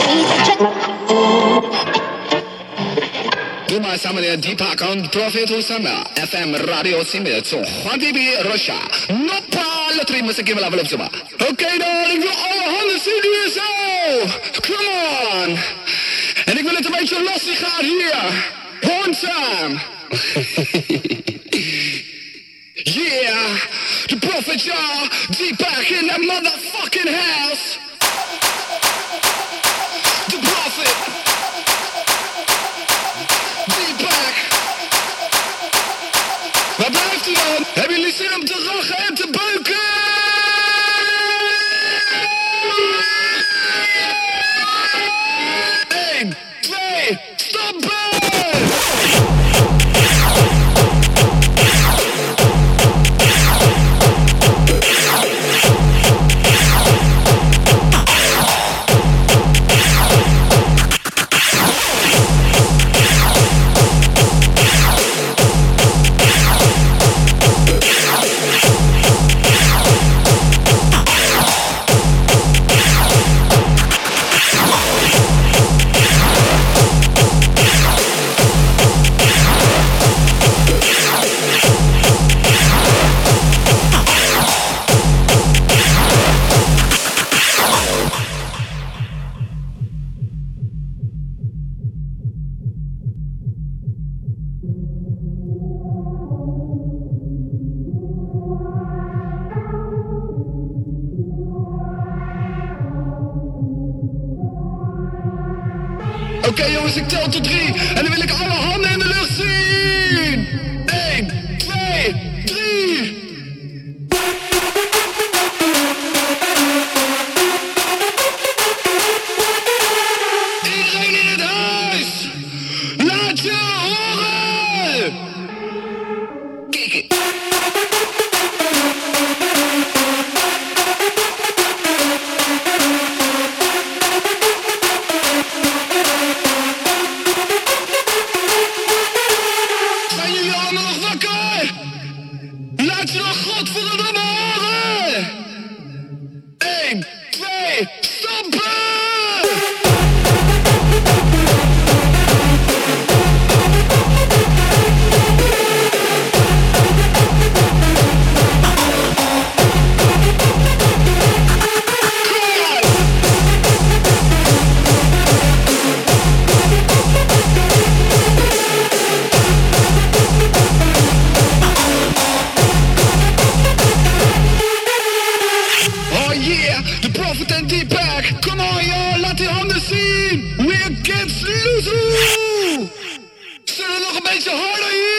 Doe maar samen de Deepak on Prophet Hosanna FM Radio Simmet zo Juan TV Russia Noppa Lottery muziek in level op zomaar. Oké dan, ik wil alle handen zien hier zo. Come on. En ik wil het een beetje lastig gaan hier. One time. Yeah, the Prophet Jah, Deepak in the motherfucking house. The Prophet, Deepak. Waar blijft u dan? Hebben jullie zin om te lachen en te beuken? 1, 2, stoppen! Oké jongens, ik tel tot 3 en dan wil ik alle handen in de lucht zien. 1, 2, 3. Iedereen in het huis, laat je horen. Kijk het. Laat je nog godverdomme horen! 1, 2, stoppen! De Prophet en Deepak, come on joh, laat die handen zien! We're against Luzu! Zullen we nog een beetje harder hier?